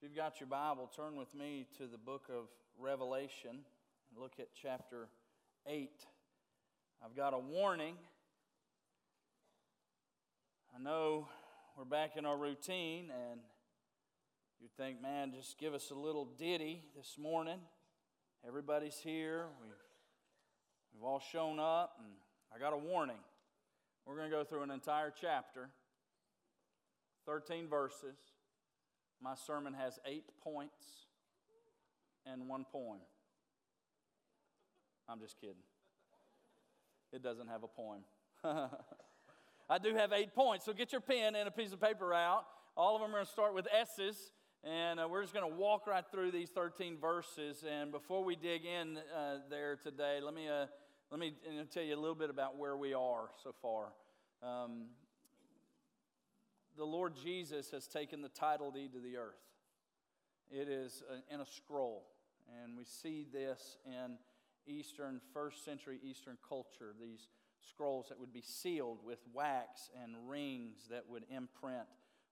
If you've got your Bible, turn with me to the book of Revelation and look at chapter 8. I've got a warning. I know we're back in our routine, and you'd think, man, just give us a little ditty this morning. Everybody's here. We've all shown up, and I got a warning. We're going to go through an entire chapter, 13 verses. My sermon has 8 points and 1 poem. I'm just kidding. It doesn't have a poem. I do have 8 points, so get your pen and a piece of paper out. All of them are going to start with S's, and we're just going to walk right through these 13 verses. And before we dig in there today, let me tell you a little bit about where we are so far. The Lord Jesus has taken the title deed to the earth. It is in a scroll, and we see this in first century Eastern culture, these scrolls that would be sealed with wax and rings that would imprint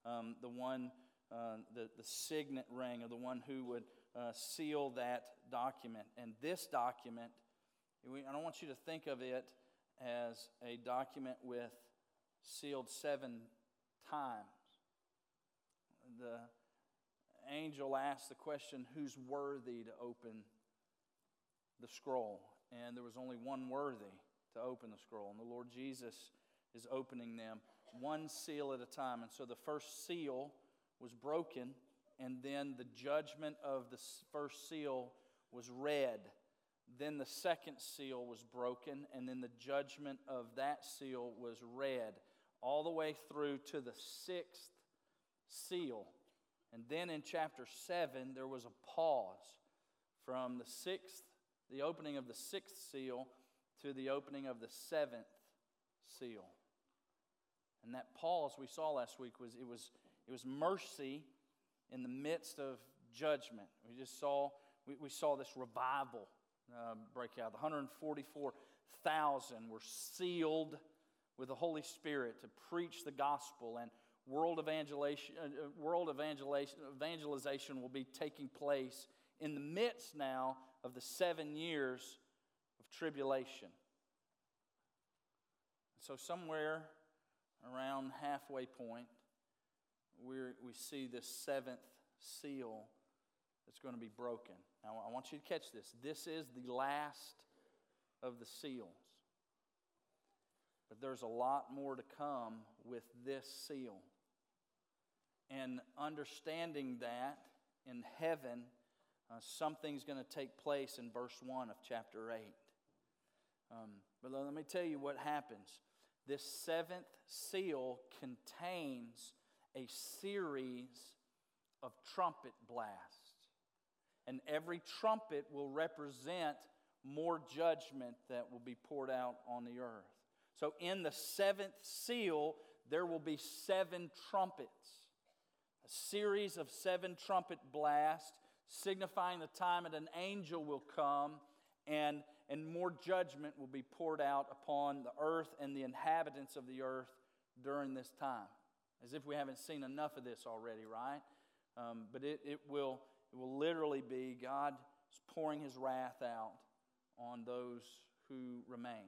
the signet ring of the one who would seal that document. And this document, I don't want you to think of it as a document with sealed 7 times. The angel asked the question, who's worthy to open the scroll? And there was only one worthy to open the scroll. And the Lord Jesus is opening them one seal at a time. And so the first seal was broken, and then the judgment of the first seal was read. Then the second seal was broken, and then the judgment of that seal was read, all the way through to the 6th seal. And then in chapter 7, there was a pause from the opening of the 6th seal to the opening of the 7th seal. And that pause we saw last week was mercy in the midst of judgment. We saw this revival break out. The 144,000 were sealed with the Holy Spirit to preach the gospel, and world evangelization will be taking place in the midst now of the 7 years of tribulation. So somewhere around halfway point, we see this 7th seal that's going to be broken. Now I want you to catch this. This is the last of the seals. But there's a lot more to come with this seal. And understanding that in heaven, something's going to take place in verse 1 of chapter 8. But let me tell you what happens. This 7th seal contains a series of trumpet blasts. And every trumpet will represent more judgment that will be poured out on the earth. So in the 7th seal, there will be 7 trumpets. A series of 7 trumpet blasts, signifying the time that an angel will come and more judgment will be poured out upon the earth and the inhabitants of the earth during this time. As if we haven't seen enough of this already, right? But it will literally be God pouring His wrath out on those who remain.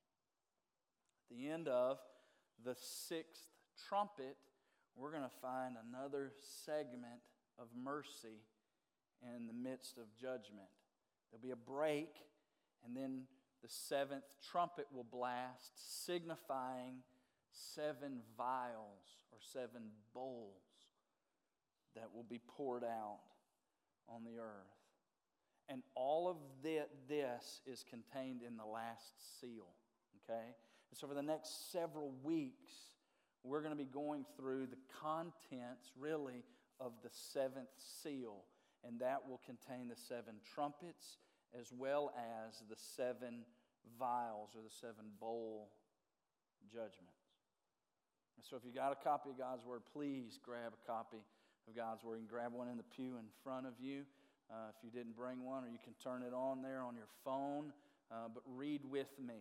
At the end of the 6th trumpet, we're going to find another segment of mercy in the midst of judgment. There'll be a break, and then the 7th trumpet will blast, signifying 7 vials or 7 bowls that will be poured out on the earth. And all of this is contained in the last seal, okay? And so for the next several weeks, we're going to be going through the contents, really, of the 7th seal. And that will contain the 7 trumpets as well as the 7 vials or the 7 bowl judgments. And so if you got a copy of God's Word, please grab a copy of God's Word. You can grab one in the pew in front of you if you didn't bring one, or you can turn it on there on your phone, but read with me.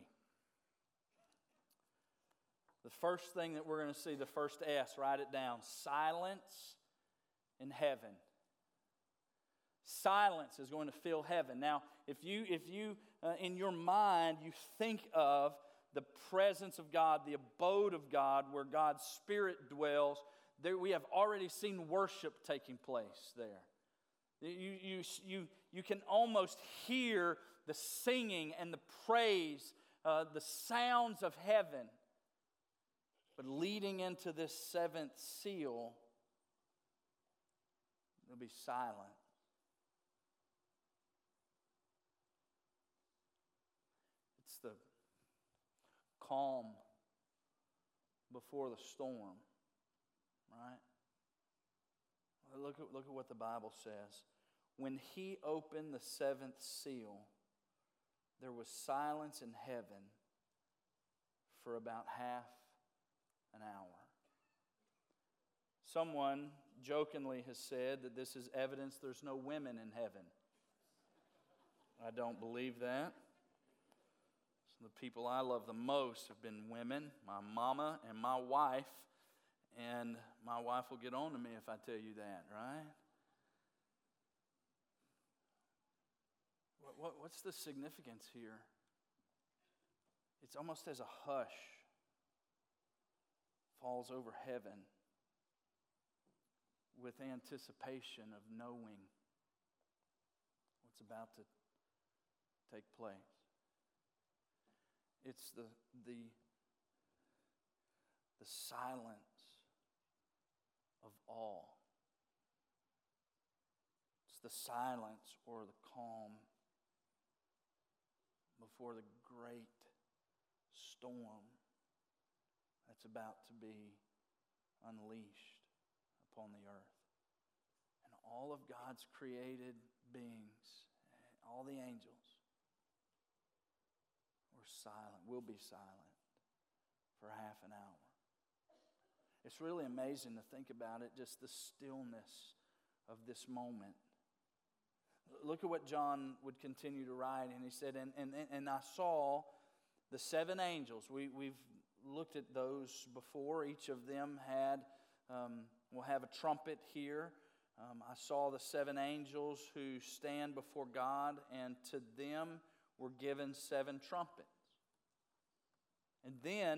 The first thing that we're going to see, the first S, write it down. Silence in heaven. Silence is going to fill heaven. Now, if you in your mind, you think of the presence of God, the abode of God, where God's Spirit dwells, there we have already seen worship taking place there. You can almost hear the singing and the praise, the sounds of heaven. But leading into this seventh seal, it'll be silent. It's the calm before the storm, right? Look at what the Bible says. When he opened the seventh seal, there was silence in heaven for about half an hour. Someone jokingly has said that this is evidence there's no women in heaven. I don't believe that. Some of the people I love the most have been women, my mama and my wife. And my wife will get on to me if I tell you that, right? What's the significance here? It's almost as a hush falls over heaven with anticipation of knowing what's about to take place. It's the silence of awe. It's the silence or the calm before the great storm that's about to be unleashed upon the earth. And all of God's created beings, all the angels, were silent, will be silent for half an hour. It's really amazing to think about it, just the stillness of this moment. Look at what John would continue to write, and he said, and I saw the seven angels. We've looked at those before. Each of them will have a trumpet here. I saw the seven angels who stand before God, and to them were given seven trumpets. And then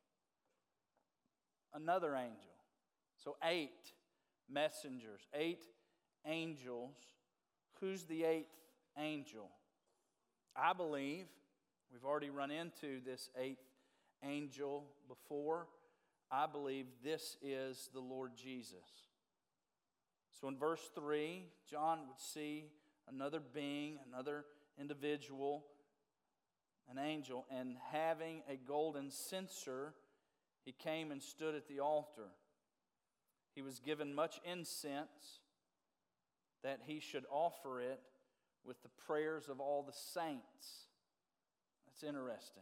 another angel. So 8 messengers, 8 angels. Who's the 8th angel? I believe we've already run into this 8th angel before. I believe this is the Lord Jesus. So in verse 3, John would see another being, another individual, an angel, and having a golden censer, he came and stood at the altar. He was given much incense, that he should offer it with the prayers of all the saints. That's interesting.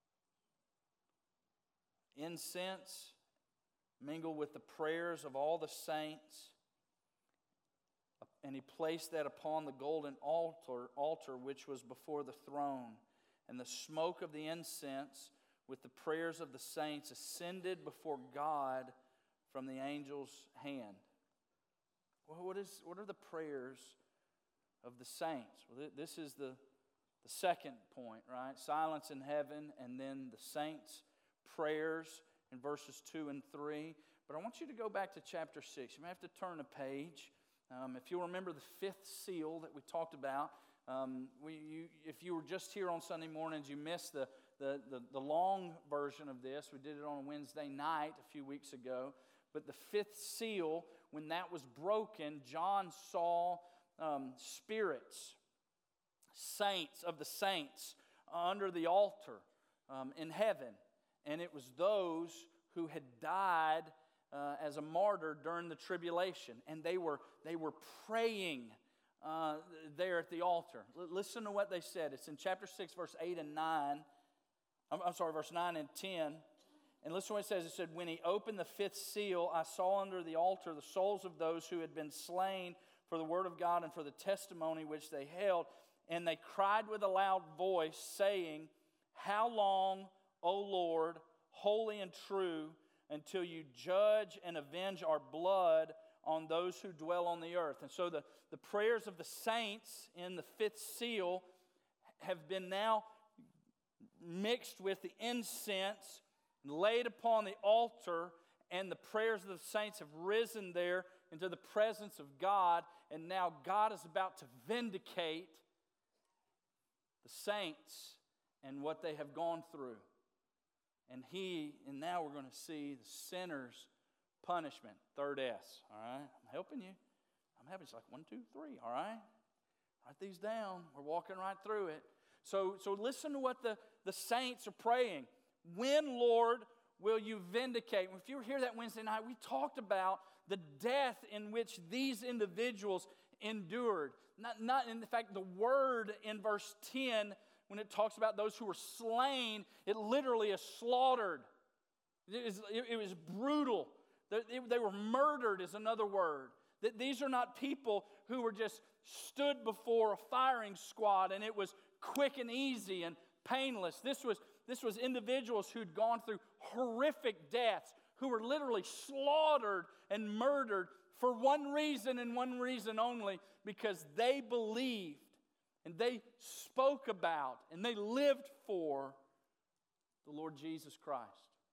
Incense mingled with the prayers of all the saints, and he placed that upon the golden altar which was before the throne. And the smoke of the incense with the prayers of the saints ascended before God from the angel's hand. Well, what are the prayers of the saints? Well, this is the second point, right? Silence in heaven, and then the saints' prayers in verses 2 and 3. But I want you to go back to chapter 6. You may have to turn a page. If you'll remember the 5th seal that we talked about, if you were just here on Sunday mornings, you missed the long version of this. We did it on a Wednesday night a few weeks ago. But the 5th seal, when that was broken, John saw spirits, saints of the saints under the altar in heaven. And it was those who had died as a martyr during the tribulation. And they were praying there at the altar. Listen to what they said. It's in chapter 6, verse 8 and 9. Verse 9 and 10. And listen to what it says. It said, when he opened the 5th seal, I saw under the altar the souls of those who had been slain for the word of God and for the testimony which they held. And they cried with a loud voice, saying, how long, O Lord, holy and true, until you judge and avenge our blood on those who dwell on the earth. And so the prayers of the saints in the fifth seal have been now mixed with the incense laid upon the altar, and the prayers of the saints have risen there into the presence of God, and now God is about to vindicate the saints and what they have gone through. And now we're going to see the sinner's punishment. Third S, all right? I'm helping you. I'm having it's like 1, 2, 3, all right? Write these down. We're walking right through it. So listen to what the saints are praying. When, Lord, will you vindicate? If you were here that Wednesday night, we talked about the death in which these individuals endured. Not in fact, the word in verse 10, when it talks about those who were slain, it literally is slaughtered. It was brutal. They were murdered is another word. That these are not people who were just stood before a firing squad and it was quick and easy and painless. This was individuals who'd gone through horrific deaths, who were literally slaughtered and murdered for one reason and one reason only, because they believed and they spoke about and they lived for the Lord Jesus Christ.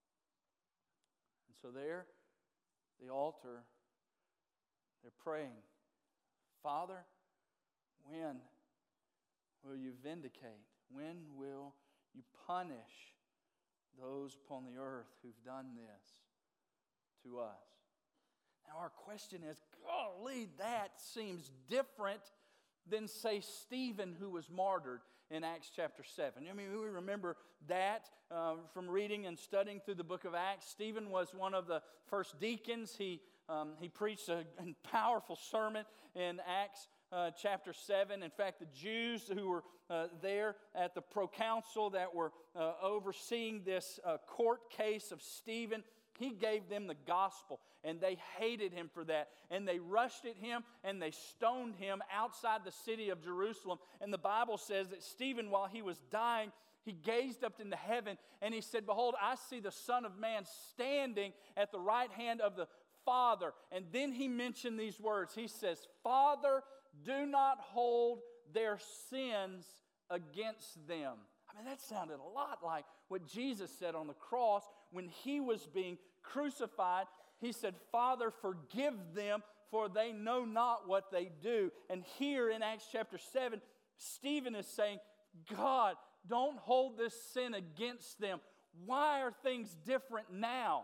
And so there, the altar, they're praying, Father, when will you vindicate? When will you punish those upon the earth who've done this to us? Now our question is, golly, that seems different than, say, Stephen, who was martyred in Acts chapter 7. I mean, we remember that from reading and studying through the book of Acts. Stephen was one of the first deacons. He preached a powerful sermon in Acts chapter 7. In fact, the Jews who were there at the proconsul that were overseeing this court case of Stephen, he gave them the gospel, and they hated him for that. And they rushed at him, and they stoned him outside the city of Jerusalem. And the Bible says that Stephen, while he was dying, he gazed up into heaven, and he said, Behold, I see the Son of Man standing at the right hand of the Father. And then he mentioned these words. He says, Father, do not hold their sins against them. I mean, that sounded a lot like what Jesus said on the cross when he was being crucified. He said, Father, forgive them, for they know not what they do. And here in Acts chapter 7, Stephen is saying, God, don't hold this sin against them. Why are things different now?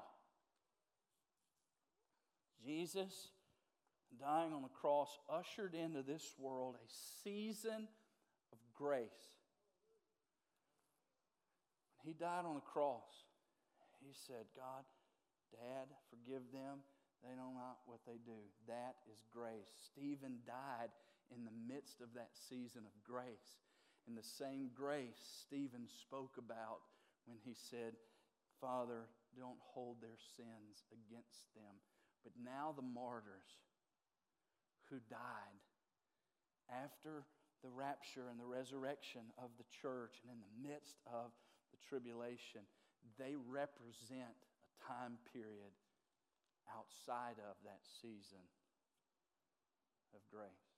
Jesus, dying on the cross, ushered into this world a season of grace. When he died on the cross, he said, God, Dad, forgive them. They know not what they do. That is grace. Stephen died in the midst of that season of grace. And the same grace Stephen spoke about when he said, Father, don't hold their sins against them. But now the martyrs who died after the rapture and the resurrection of the church and in the midst of the tribulation, they represent a time period outside of that season of grace.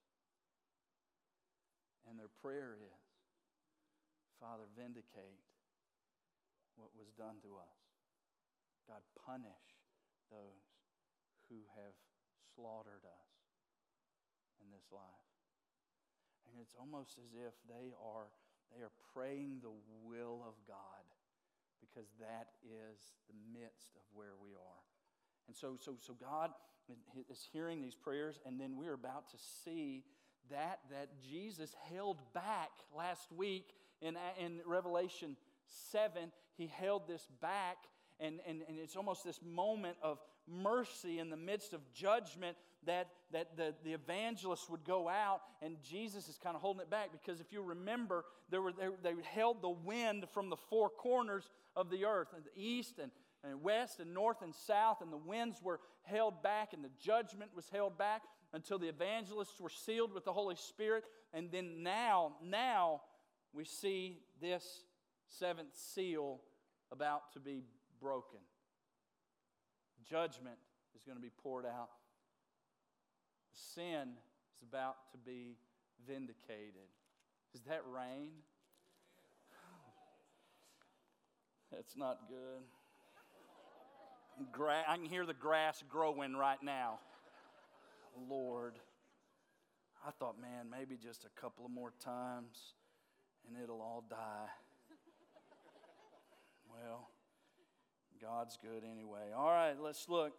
And their prayer is, Father, vindicate what was done to us. God, punish those who have slaughtered us in this life. And it's almost as if they are praying the will of God, because that is the midst of where we are. And so God is hearing these prayers, and then we're about to see that Jesus held back last week in Revelation 7. He held this back, and it's almost this moment of mercy in the midst of judgment that the evangelists would go out, and Jesus is kind of holding it back, because if you remember, they held the wind from the four corners of the earth, the east and west and north and south, and the winds were held back, and the judgment was held back until the evangelists were sealed with the Holy Spirit. And then now we see this seventh seal about to be broken. Judgment is going to be poured out sin is about to be vindicated. Is that rain? That's not good. I can hear the grass growing right now. Lord, I thought, man, maybe just a couple of more times and it'll all die. Well, God's good anyway. All right, let's look.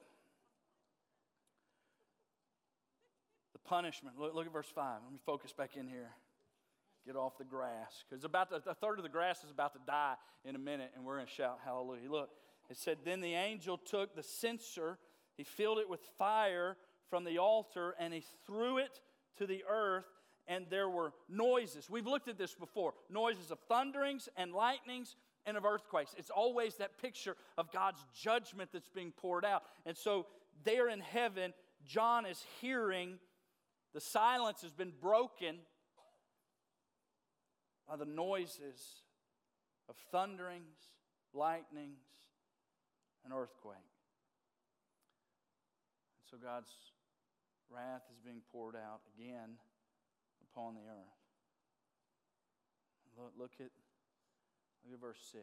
The punishment. Look at verse 5. Let me focus back in here. Get off the grass. Because a third of the grass is about to die in a minute, and we're going to shout hallelujah. Look, it said, then the angel took the censer, he filled it with fire from the altar, and he threw it to the earth, and there were noises. We've looked at this before. Noises of thunderings and lightnings and of earthquakes. It's always that picture of God's judgment that's being poured out. And so there in heaven, John is hearing the silence has been broken by the noises of thunderings, lightnings, and earthquake. And so God's wrath is being poured out again upon the earth. Look at verse 6.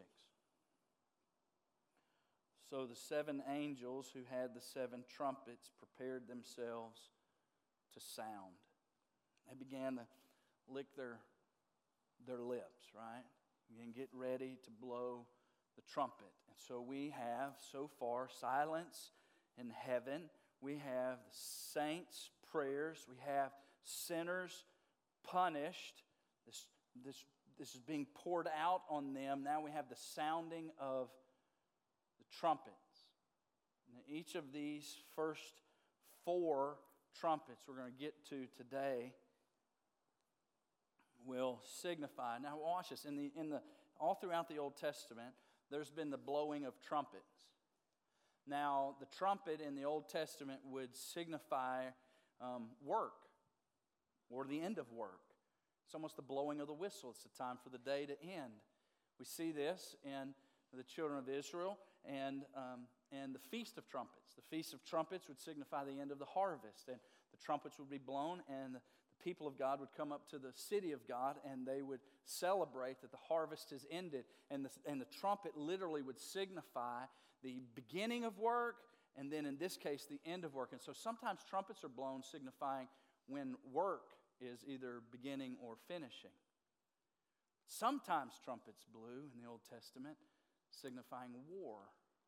So the 7 angels who had the 7 trumpets prepared themselves to sound. They began to lick their lips, right? And get ready to blow the trumpet. And so we have so far silence in heaven. We have the saints' prayers. We have sinners punished. This is being poured out on them. Now we have the sounding of the trumpets. And each of these first 4 trumpets we're going to get to today will signify. Now watch this. All throughout the Old Testament, there's been the blowing of trumpets. Now, the trumpet in the Old Testament would signify work or the end of work. It's almost the blowing of the whistle. It's the time for the day to end. We see this in the children of Israel and the Feast of Trumpets. The Feast of Trumpets would signify the end of the harvest, and the trumpets would be blown, and the people of God would come up to the city of God, and they would celebrate that the harvest has ended. And the trumpet literally would signify the beginning of work, and then in this case, the end of work. And so sometimes trumpets are blown signifying when work is either beginning or finishing. Sometimes trumpets blew in the Old Testament signifying war.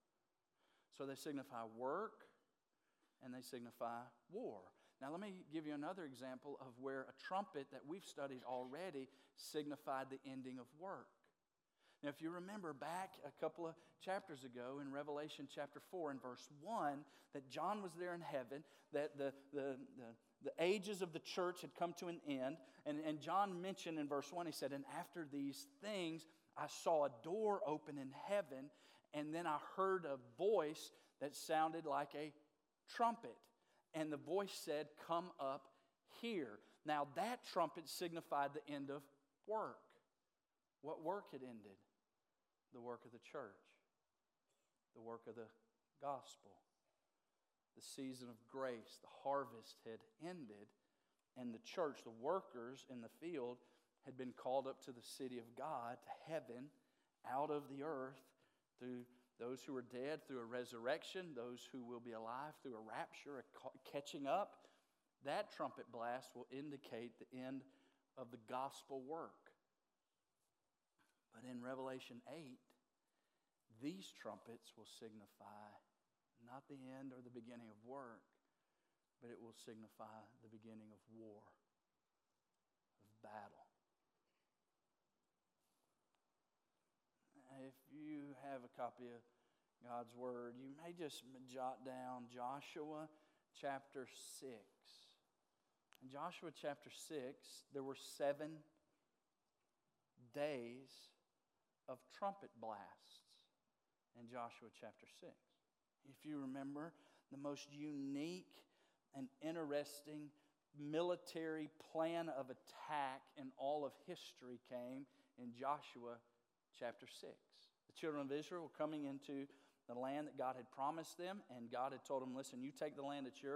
So they signify work and they signify war. Now let me give you another example of where a trumpet that we've studied already signified the ending of work. Now if you remember back a couple of chapters ago in Revelation chapter 4 and verse 1, that John was there in heaven, that the ages of the church had come to an end. And John mentioned in verse 1, he said, and after these things, I saw a door open in heaven, and then I heard a voice that sounded like a trumpet. And the voice said, come up here. Now that trumpet signified the end of work. What work had ended? The work of the church. The work of the gospel. The season of grace, the harvest had ended, and the church, the workers in the field, had been called up to the city of God, to heaven, out of the earth, through those who are dead, through a resurrection, those who will be alive through a rapture, a catching up. That trumpet blast will indicate the end of the gospel work. But in Revelation 8, these trumpets will signify not the end or the beginning of work, but it will signify the beginning of war, of battle. If you have a copy of God's Word, you may just jot down Joshua chapter 6. In Joshua chapter 6, there were 7 days of trumpet blasts in Joshua chapter 6. If you remember, the most unique and interesting military plan of attack in all of history came in Joshua chapter 6. The children of Israel were coming into the land that God had promised them, and God had told them, listen, you take the land that's yours,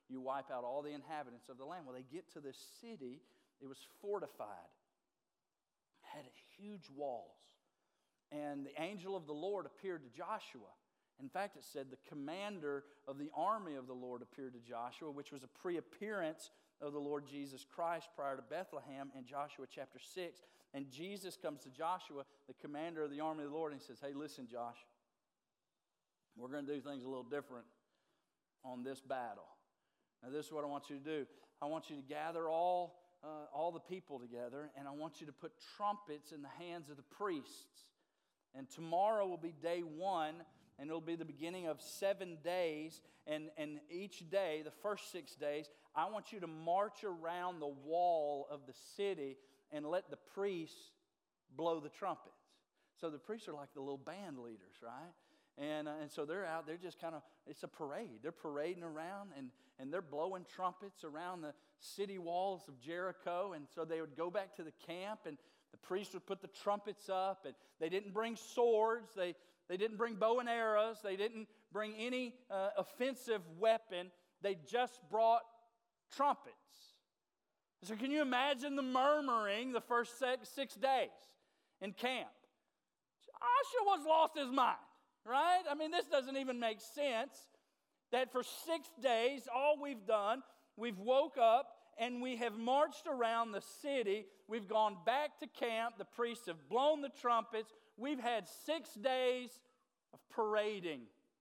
you wipe out all the inhabitants of the land. Well, they get to this city. It was fortified, had huge walls. And the angel of the Lord appeared to Joshua. In fact, it said the commander of the army of the Lord appeared to Joshua, which was a pre-appearance of the Lord Jesus Christ prior to Bethlehem in Joshua chapter 6. And Jesus comes to Joshua, the commander of the army of the Lord, and he says, hey, listen, Josh, we're going to do things a little different on this battle. Now, this is what I want you to do. I want you to gather all the people together, and I want you to put trumpets in the hands of the priests. And tomorrow will be day 1, and it'll be the beginning of 7 days. And each day, the first 6 days, I want you to march around the wall of the city and let the priests blow the trumpets. So the priests are like the little band leaders, right? And so they're out, they're just kind of, it's a parade. They're parading around and they're blowing trumpets around the city walls of Jericho. And so they would go back to the camp and the priests would put the trumpets up. And they didn't bring swords. They didn't bring bow and arrows. They didn't bring any offensive weapon. They just brought trumpets. So can you imagine the murmuring the first 6 days in camp? Joshua was lost his mind. Right? I mean, this doesn't even make sense that for 6 days, all we've done, we've woke up and we have marched around the city. We've gone back to camp. The priests have blown the trumpets. We've had 6 days of parading.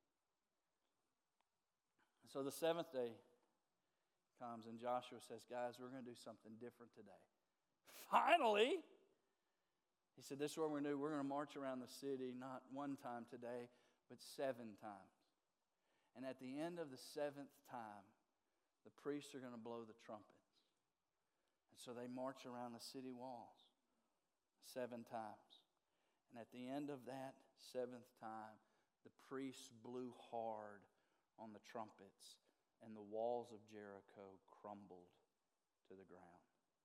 So the 7th day comes and Joshua says, guys, we're going to do something different today. Finally! He said, this is what we're going to do. We're going to march around the city, not 1 time today, but 7 times. And at the end of the 7th time, the priests are going to blow the trumpets. And so they march around the city walls 7 times. And at the end of that 7th time, the priests blew hard on the trumpets, and the walls of Jericho crumbled to the ground.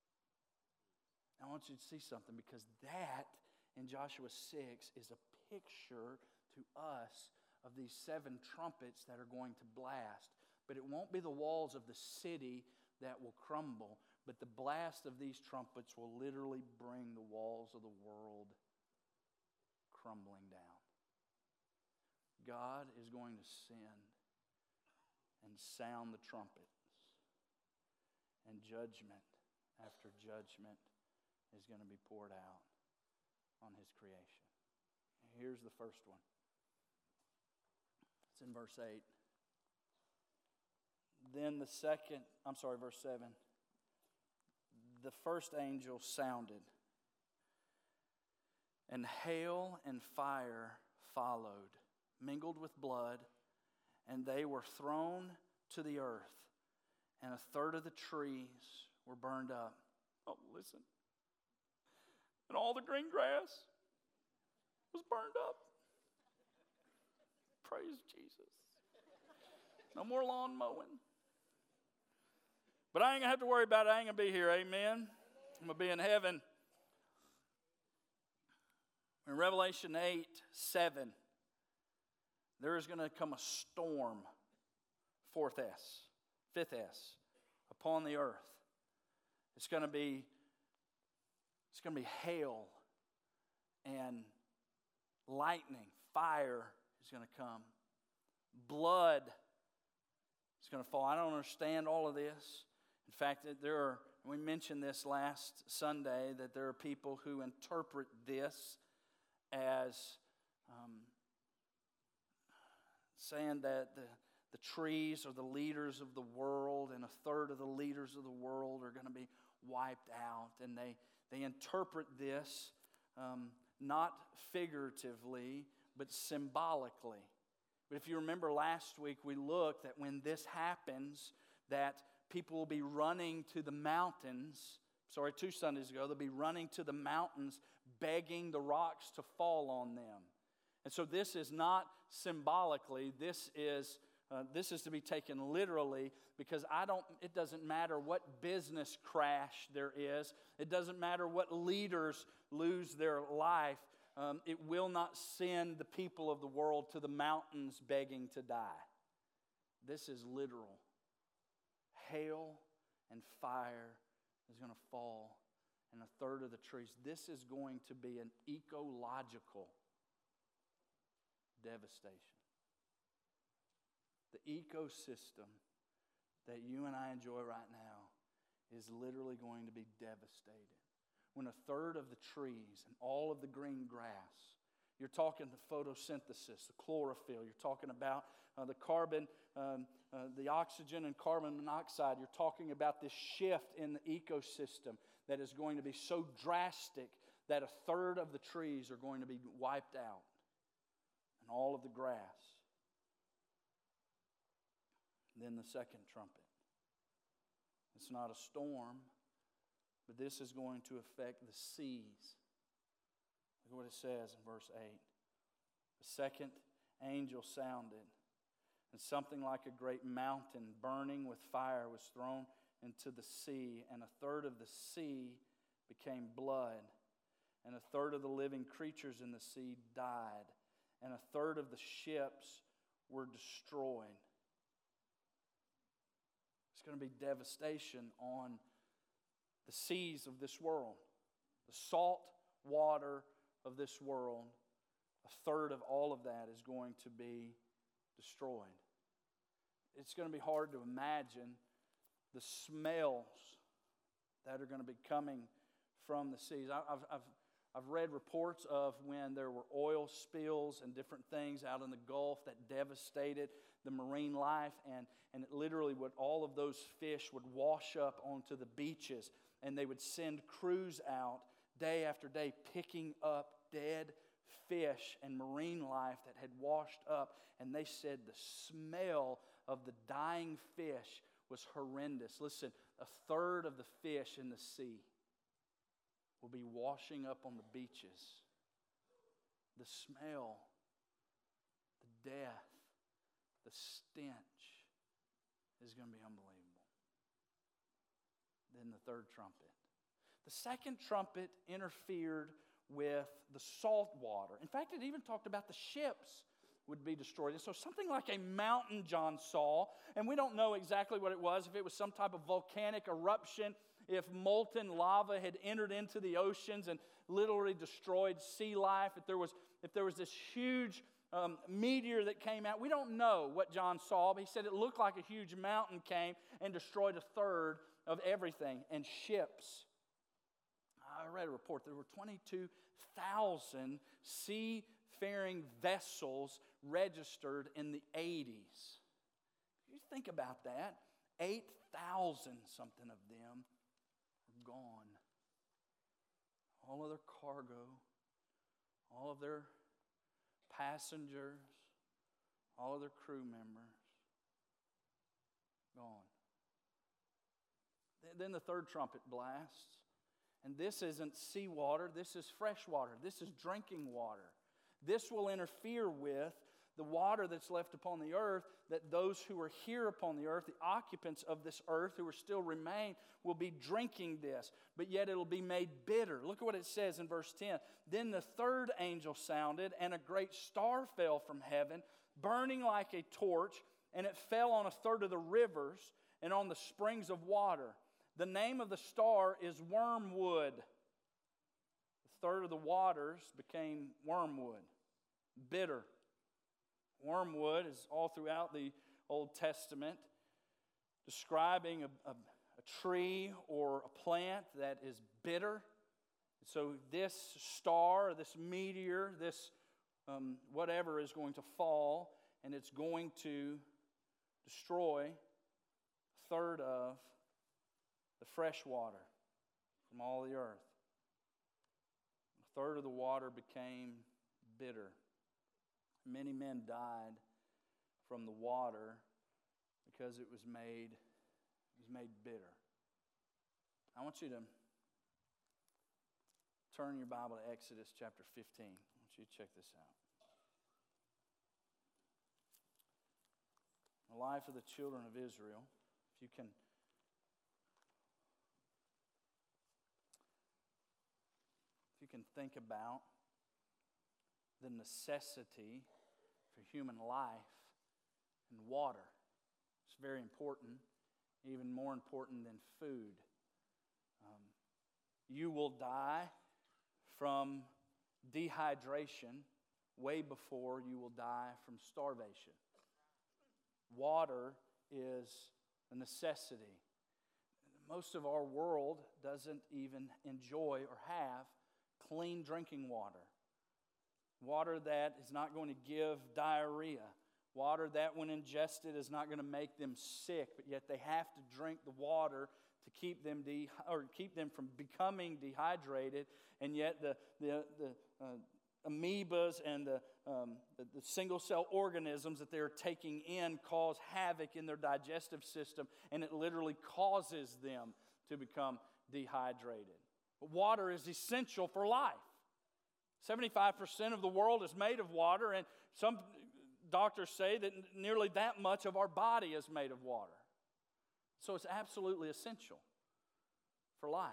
I want you to see something, because that in Joshua 6 is a picture to us of these 7 trumpets that are going to blast. But it won't be the walls of the city that will crumble, but the blast of these trumpets will literally bring the walls of the world crumbling down. God is going to send and sound the trumpets, and judgment after judgment is going to be poured out on His creation. Here's the first one. It's in verse 8. Then verse 7. The first angel sounded, and hail and fire followed, mingled with blood, and they were thrown to the earth, and 1/3 of the trees were burned up. Oh, listen. And all the green grass was burned up. Praise Jesus. No more lawn mowing. But I ain't going to have to worry about it. I ain't going to be here. Amen. I'm going to be in heaven. In Revelation 8:7, there is going to come a storm, 4th S, 5th S, upon the earth. It's going to be hail and lightning. Fire is going to come. Blood is going to fall. I don't understand all of this. In fact, we mentioned this last Sunday, that there are people who interpret this as saying that the trees are the leaders of the world, and 1/3 of the leaders of the world are going to be wiped out. And they interpret this not figuratively, but symbolically. But if you remember last week, we looked that when this happens, that people will be running to the mountains. 2 Sundays ago, they'll be running to the mountains, begging the rocks to fall on them. And so this is not symbolically. This is to be taken literally, because it doesn't matter what business crash there is. It doesn't matter what leaders lose their life. It will not send the people of the world to the mountains begging to die. This is literal. hail and fire is going to fall, and a third of the trees. This is going to be an ecological devastation. The ecosystem that you and I enjoy right now is literally going to be devastated. When a third of the trees and all of the green grass, you're talking the photosynthesis, the chlorophyll, you're talking about the carbon, the oxygen and carbon monoxide, you're talking about this shift in the ecosystem that is going to be so drastic that a third of the trees are going to be wiped out and all of the grass. Then the second trumpet. It's not a storm, but this is going to affect the seas. Look at what it says in verse 8. The second angel sounded, and something like a great mountain burning with fire was thrown into the sea, and a third of the sea became blood, and a third of the living creatures in the sea died, and a third of the ships were destroyed. It's going to be devastation on the seas of this world, the salt water of this world. A third of all of that is going to be destroyed. It's going to be hard to imagine the smells that are going to be coming from the seas. I've read reports of when there were oil spills and different things out in the Gulf that devastated the marine life, and it literally would, all of those fish would wash up onto the beaches, and they would send crews out day after day picking up dead fish and marine life that had washed up, and they said the smell of the dying fish was horrendous. Listen, a third of the fish in the sea will be washing up on the beaches. The smell, the death, the stench is going to be unbelievable. Then the third trumpet. The second trumpet interfered with the salt water. In fact, it even talked about the ships would be destroyed. And so something like a mountain John saw, and we don't know exactly what it was, if it was some type of volcanic eruption, if molten lava had entered into the oceans and literally destroyed sea life, if there was this huge meteor that came out. We don't know what John saw, but he said it looked like a huge mountain came and destroyed a third of everything, and ships. I read a report, there were 22,000 seafaring vessels registered in the 80s. You think about that, 8,000 something of them are gone. All of their cargo, all of their passengers, all of their crew members, gone. Then the third trumpet blasts. And this isn't seawater, this is fresh water. This is drinking water. This will interfere with the water that's left upon the earth, that those who are here upon the earth, the occupants of this earth who are still remain, will be drinking this. But yet it'll be made bitter. Look at what it says in verse 10. Then the third angel sounded, and a great star fell from heaven, burning like a torch, and it fell on a third of the rivers and on the springs of water. The name of the star is wormwood. A third of the waters became wormwood, bitter. Wormwood is all throughout the Old Testament, describing a tree or a plant that is bitter. So this star, this meteor, this whatever is going to fall, and it's going to destroy a third of the fresh water from all the earth. A third of the water became bitter. Many men died from the water because it was made bitter. I want you to turn your Bible to Exodus chapter 15. I want you to check this out. The life of the children of Israel, if you can think about the necessity for human life and water. It's very important even more important than food. You will die from dehydration way before you will die from starvation. Water is a necessity. Most of our world doesn't even enjoy or have clean drinking water. Water that is not going to give diarrhea. Water that, when ingested, is not going to make them sick, but yet they have to drink the water to keep them from becoming dehydrated. And yet the amoebas and the single cell organisms that they're taking in cause havoc in their digestive system, and it literally causes them to become dehydrated. But water is essential for life. 75% of the world is made of water, and some doctors say that nearly that much of our body is made of water. So it's absolutely essential for life.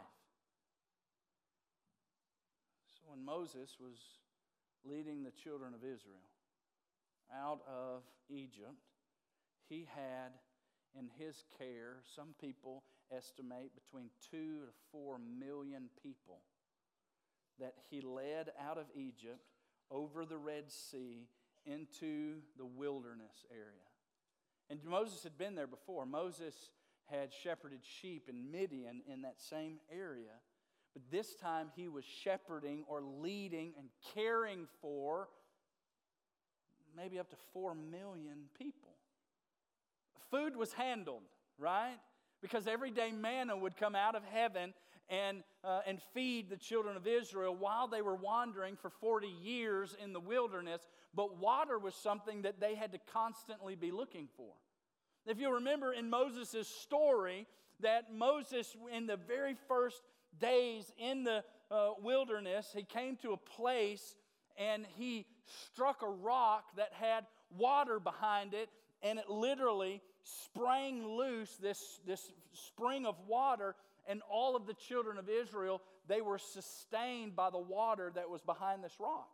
So when Moses was leading the children of Israel out of Egypt, he had in his care, some people estimate between 2 to 4 million people that he led out of Egypt over the Red Sea into the wilderness area. And Moses had been there before. Moses had shepherded sheep in Midian in that same area. But this time he was shepherding or leading and caring for maybe up to 4 million people. Food was handled, right? Because everyday manna would come out of heaven and feed the children of Israel while they were wandering for 40 years in the wilderness. But water was something that they had to constantly be looking for. If you remember in Moses' story, that Moses, in the very first days in the wilderness, he came to a place and he struck a rock that had water behind it, and it literally sprang loose this spring of water, and all of the children of Israel, they were sustained by the water that was behind this rock.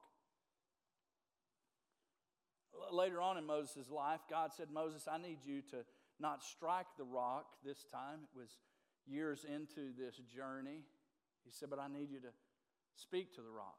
Later on in Moses' life, God said, Moses, I need you to not strike the rock this time. It was years into this journey. He said, but I need you to speak to the rock.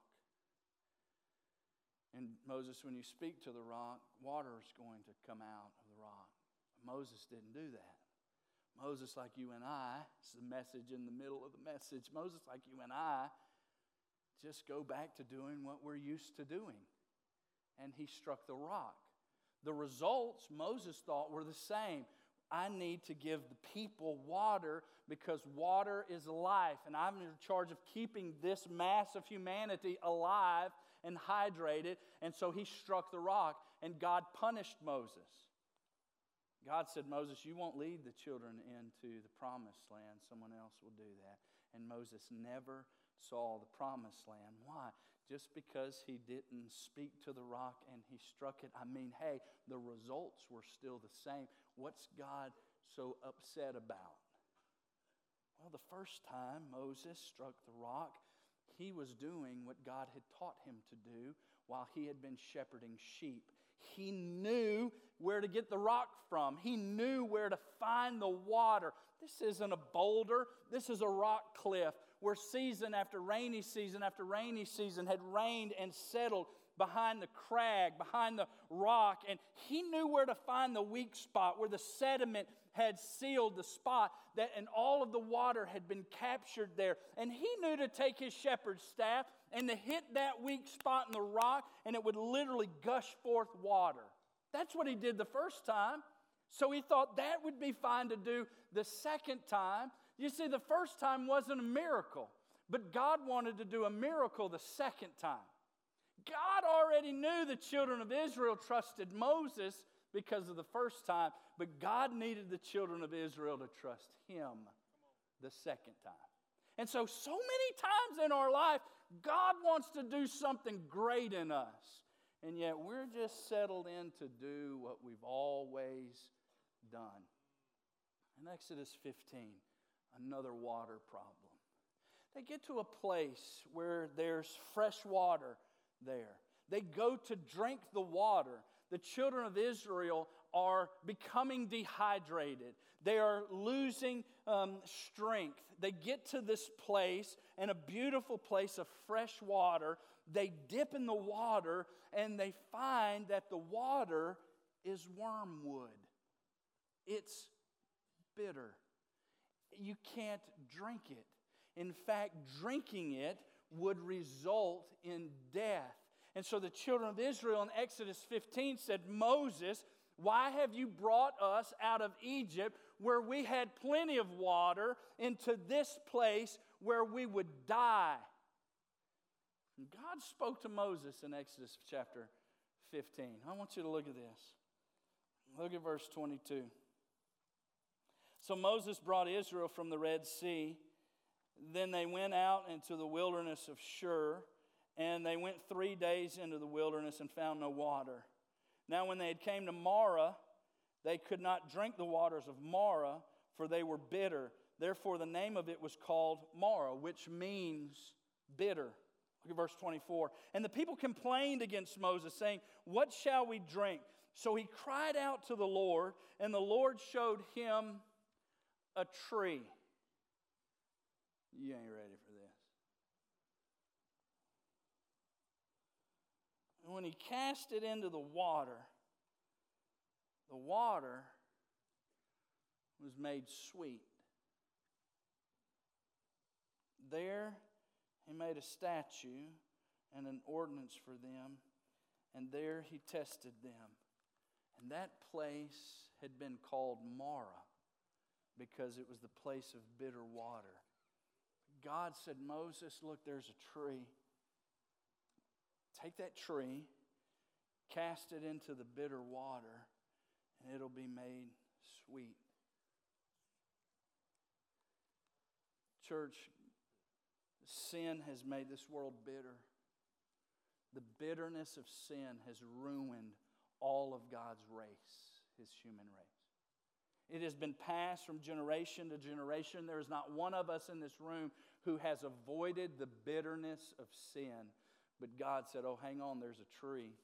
And Moses, when you speak to the rock, water is going to come out of the rock. Moses didn't do that. Moses, like you and I, it's the message in the middle of the message. Moses, like you and I, just go back to doing what we're used to doing. And he struck the rock. The results, Moses thought, were the same. I need to give the people water because water is life. And I'm in charge of keeping this mass of humanity alive and hydrated. And so he struck the rock, and God punished Moses. God said, Moses, you won't lead the children into the promised land. Someone else will do that. And Moses never saw the promised land. Why? Just because he didn't speak to the rock and he struck it. I mean, hey, the results were still the same. What's God so upset about? Well, the first time Moses struck the rock, he was doing what God had taught him to do while he had been shepherding sheep. He knew where to get the rock from. He knew where to find the water. This isn't a boulder. This is a rock cliff where season after rainy season had rained and settled behind the crag, behind the rock. And he knew where to find the weak spot where the sediment had sealed the spot and all of the water had been captured there. And he knew to take his shepherd's staff and to hit that weak spot in the rock, and it would literally gush forth water. That's what he did the first time. So he thought that would be fine to do the second time. You see, the first time wasn't a miracle, but God wanted to do a miracle the second time. God already knew the children of Israel trusted Moses because of the first time, but God needed the children of Israel to trust him the second time. And so many times in our life, God wants to do something great in us, and yet we're just settled in to do what we've always done. In Exodus 15, another water problem. They get to a place where there's fresh water there. They go to drink the water. The children of Israel are becoming dehydrated. They are losing strength. They get to this place, and a beautiful place of fresh water. They dip in the water, and they find that the water is wormwood. It's bitter. You can't drink it. In fact, drinking it would result in death. And so the children of Israel in Exodus 15 said, Moses, why have you brought us out of Egypt where we had plenty of water into this place where we would die? And God spoke to Moses in Exodus chapter 15. I want you to look at this. Look at verse 22. So Moses brought Israel from the Red Sea. Then they went out into the wilderness of Shur, and they went 3 days into the wilderness and found no water. Now when they had came to Marah, they could not drink the waters of Marah, for they were bitter. Therefore the name of it was called Marah, which means bitter. Look at verse 24. And the people complained against Moses, saying, what shall we drink? So he cried out to the Lord, and the Lord showed him a tree. You ain't ready for this. And when he cast it into the water was made sweet. There he made a statue and an ordinance for them, and there he tested them. And that place had been called Marah because it was the place of bitter water. God said, Moses, look, there's a tree. Take that tree, cast it into the bitter water, and it'll be made sweet. Church, sin has made this world bitter. The bitterness of sin has ruined all of God's race, His human race. It has been passed from generation to generation. There is not one of us in this room who has avoided the bitterness of sin. But God said, oh, hang on, there's a tree.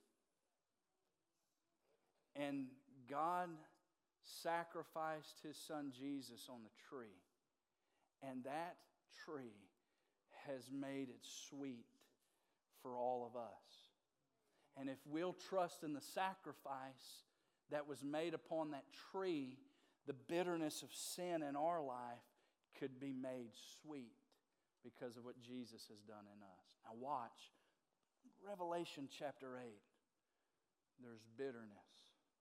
And God sacrificed His Son Jesus on the tree. And that tree has made it sweet for all of us. And if we'll trust in the sacrifice that was made upon that tree, the bitterness of sin in our life could be made sweet because of what Jesus has done in us. Now watch. Revelation chapter 8. There's bitterness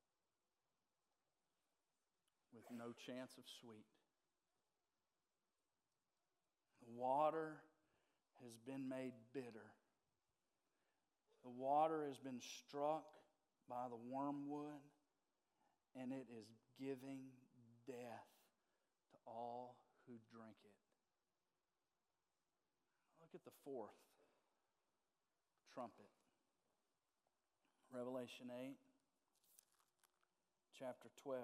with no chance of sweet. The water has been made bitter. The water has been struck by the wormwood, and it is giving death to all who drink it. Look at the fourth trumpet. Revelation 8, chapter 12.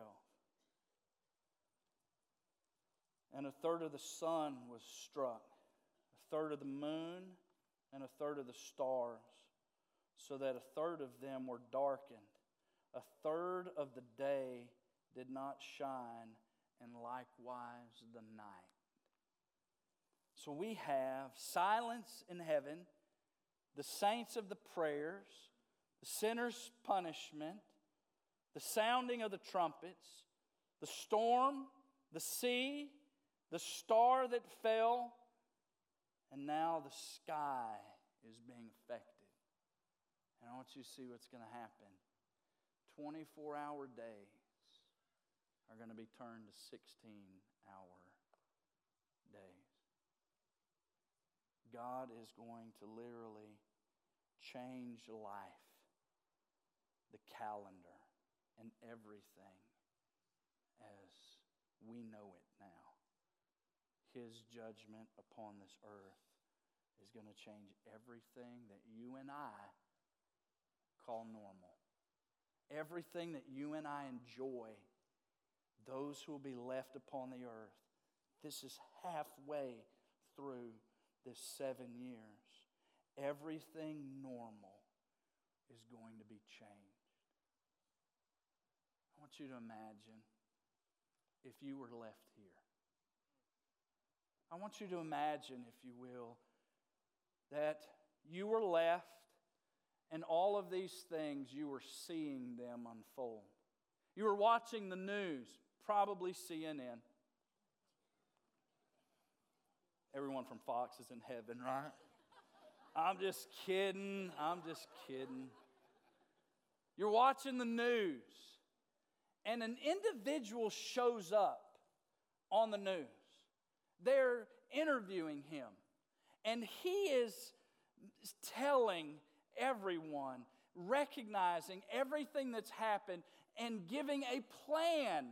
And a third of the sun was struck, a third of the moon, and a third of the stars, so that a third of them were darkened. A third of the day did not shine, and likewise the night. So we have silence in heaven, the saints of the prayers, the sinner's punishment, the sounding of the trumpets, the storm, the sea, the star that fell, and now the sky is being affected. And I want you to see what's going to happen. 24-hour days are going to be turned to 16-hour days. God is going to literally change life, the calendar, and everything as we know it now. His judgment upon this earth is going to change everything that you and I call normal. Everything that you and I enjoy, those who will be left upon the earth. This is halfway through this 7 years. Everything normal is going to be changed. I want want you to imagine if you were left here. I want you to imagine, if you will, that you were left and all of these things, you were seeing them unfold. You were watching the news, probably CNN. Everyone from Fox is in heaven, right? I'm just kidding. You're watching the news, and an individual shows up on the news. They're interviewing him, and he is telling everyone, recognizing everything that's happened, and giving a plan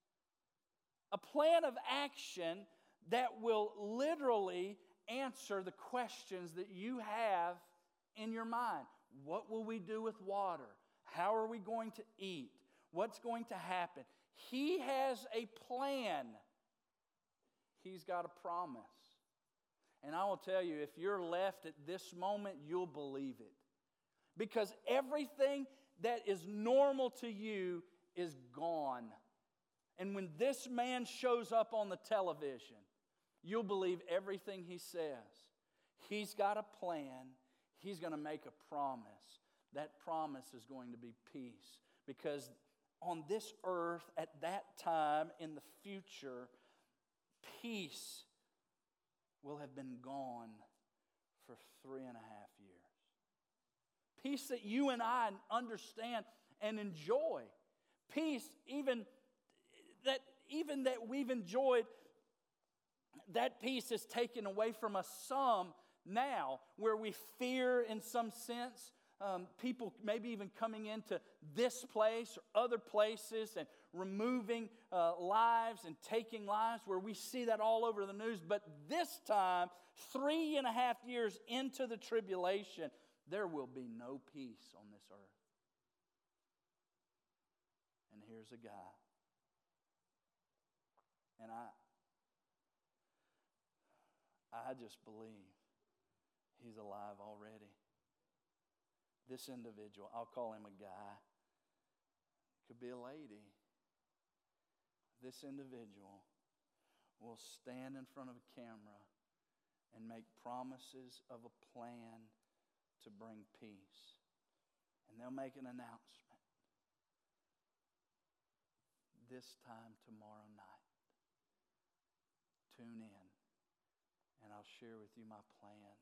of action that will literally answer the questions that you have in your mind. What will we do with water? How are we going to eat? What's going to happen? He has a plan. He's got a promise. And I will tell you, if you're left at this moment, you'll believe it. Because everything that is normal to you is gone. And when this man shows up on the television, you'll believe everything he says. He's got a plan. He's going to make a promise. That promise is going to be peace. Because on this earth, at that time, in the future, peace will have been gone for 3.5 years. Peace that you and I understand and enjoy. Peace even that we've enjoyed, that peace is taken away from us some now, where we fear in some sense people maybe even coming into this place or other places and removing lives and taking lives, where we see that all over the news. But this time, 3.5 years into the tribulation, there will be no peace on this earth. And here's a guy. And I just believe he's alive already. This individual, I'll call him a guy, could be a lady. This individual will stand in front of a camera and make promises of a plan to bring peace. And they'll make an announcement. This time tomorrow night, tune in and I'll share with you my plan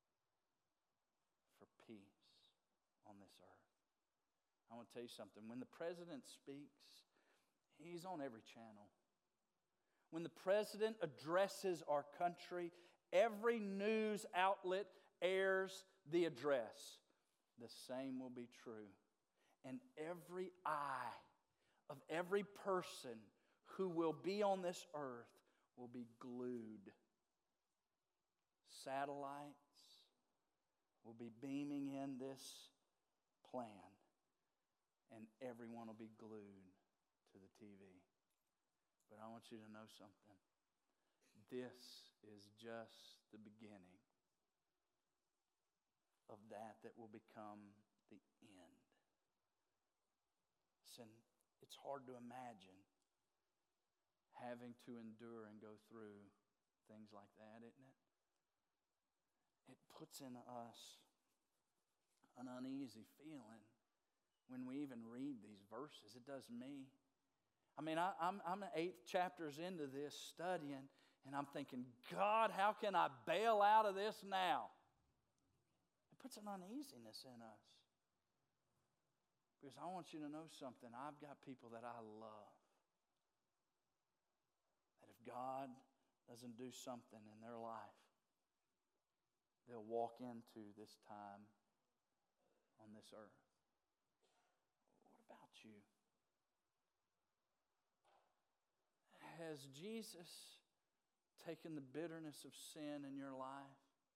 for peace on this earth. I want to tell you something. When the president speaks, he's on every channel. When the president addresses our country, every news outlet airs the address. The same will be true. And every eye of every person who will be on this earth will be glued. Satellites will be beaming in this plan, and everyone will be glued to the TV. But I want you to know something. This is just the beginning of that will become the end. Listen, it's hard to imagine having to endure and go through things like that, isn't it? It puts in us an uneasy feeling when we even read these verses. It does me. I mean, I'm 8 chapters into this studying, and I'm thinking, God, how can I bail out of this now? It puts an uneasiness in us. Because I want you to know something. I've got people that I love. That if God doesn't do something in their life, they'll walk into this time on this earth. What about you? Has Jesus taken the bitterness of sin in your life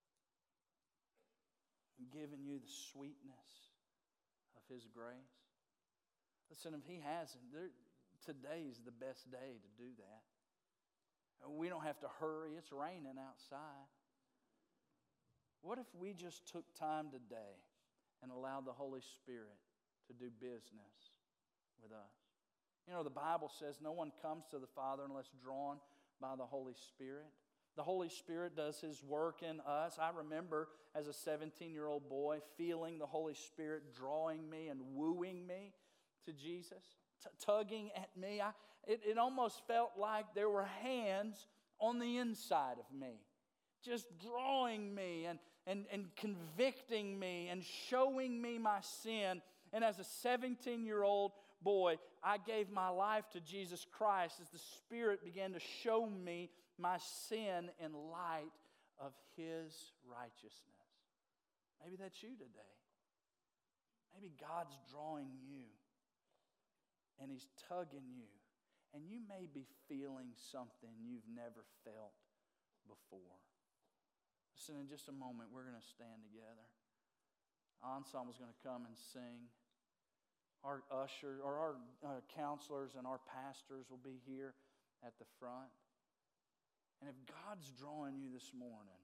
and given you the sweetness of His grace? Listen, if He hasn't, today's the best day to do that. We don't have to hurry. It's raining outside. What if we just took time today and allowed the Holy Spirit to do business with us? You know, the Bible says no one comes to the Father unless drawn by the Holy Spirit. The Holy Spirit does His work in us. I remember as a 17-year-old boy feeling the Holy Spirit drawing me and wooing me to Jesus, tugging at me. It almost felt like there were hands on the inside of me, just drawing me and convicting me and showing me my sin. And as a 17-year-old boy, I gave my life to Jesus Christ as the Spirit began to show me my sin in light of His righteousness. Maybe that's you today. Maybe God's drawing you and He's tugging you, and you may be feeling something you've never felt before. Listen, in just a moment, we're going to stand together. Ensemble's going to come and sing. Our ushers, or our counselors and our pastors will be here at the front. And if God's drawing you this morning,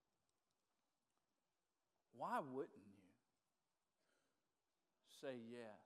why wouldn't you say yes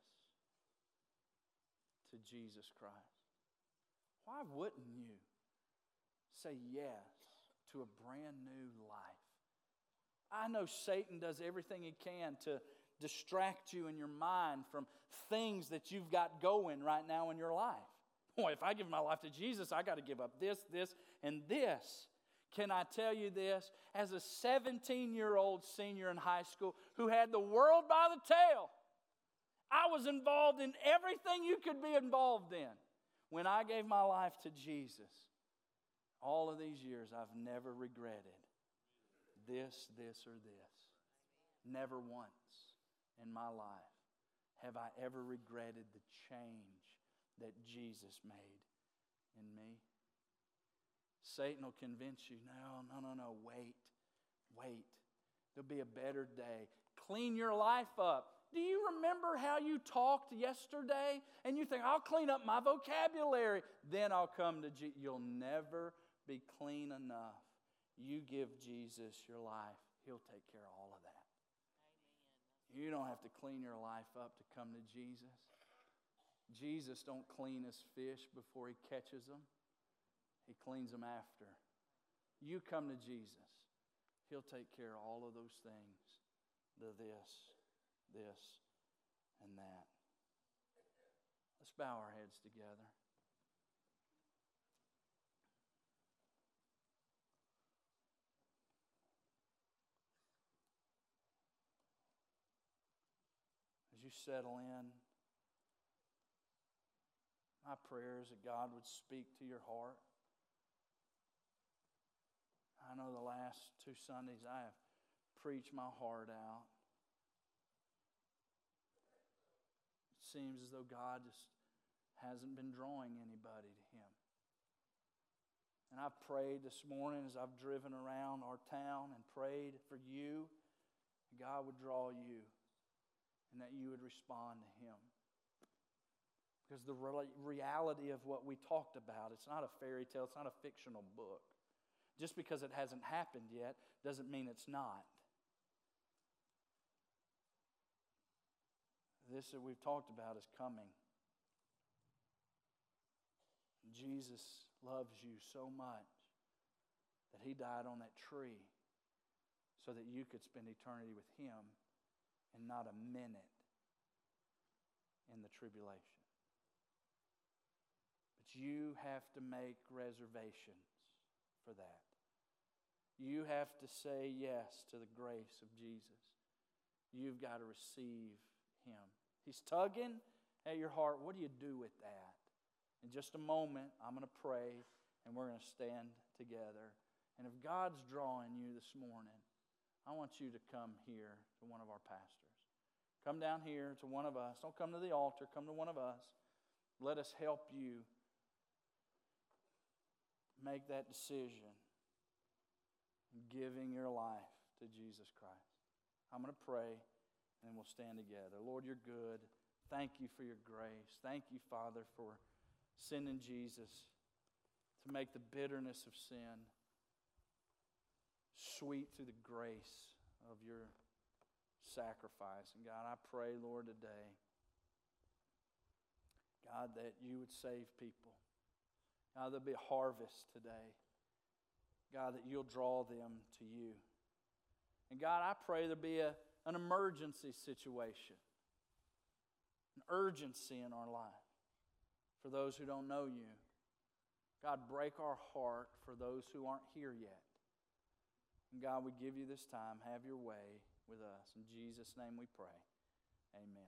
to Jesus Christ? Why wouldn't you say yes to a brand new life? I know Satan does everything he can to distract you in your mind from things that you've got going right now in your life. Boy, if I give my life to Jesus, I got to give up this, and this. Can I tell you this? As a 17-year-old senior in high school who had the world by the tail, I was involved in everything you could be involved in. When I gave my life to Jesus, all of these years I've never regretted this, or this. Never once in my life have I ever regretted the change that Jesus made in me. Satan will convince you, no, wait. There'll be a better day. Clean your life up. Do you remember how you talked yesterday? And you think, I'll clean up my vocabulary. Then I'll come to Jesus. You'll never be clean enough. You give Jesus your life. He'll take care of all of that. You don't have to clean your life up to come to Jesus. Jesus don't clean his fish before he catches them. He cleans them after. You come to Jesus. He'll take care of all of those things. This, and that. Let's bow our heads together. As you settle in, my prayer is that God would speak to your heart. I know the last 2 Sundays I have preached my heart out. It seems as though God just hasn't been drawing anybody to Him. And I've prayed this morning as I've driven around our town and prayed for you, that God would draw you and that you would respond to Him. Because the reality of what we talked about, it's not a fairy tale, it's not a fictional book. Just because it hasn't happened yet doesn't mean it's not. This that we've talked about is coming. Jesus loves you so much that He died on that tree so that you could spend eternity with Him and not a minute in the tribulation. But you have to make reservations for that. You have to say yes to the grace of Jesus. You've got to receive Him. He's tugging at your heart. What do you do with that? In just a moment, I'm going to pray, and we're going to stand together. And if God's drawing you this morning, I want you to come here to one of our pastors. Come down here to one of us. Don't come to the altar. Come to one of us. Let us help you make that decision, giving your life to Jesus Christ. I'm going to pray, and we'll stand together. Lord, you're good. Thank you for your grace. Thank you, Father, for sending Jesus to make the bitterness of sin sweet through the grace of your sacrifice. And God, I pray, Lord, today God, that you would save people. God, there'll be a harvest today. God, that you'll draw them to you. And God, I pray there'll be an emergency situation, an urgency in our life for those who don't know you. God, break our heart for those who aren't here yet. And God, we give you this time. Have your way with us. In Jesus' name we pray. Amen.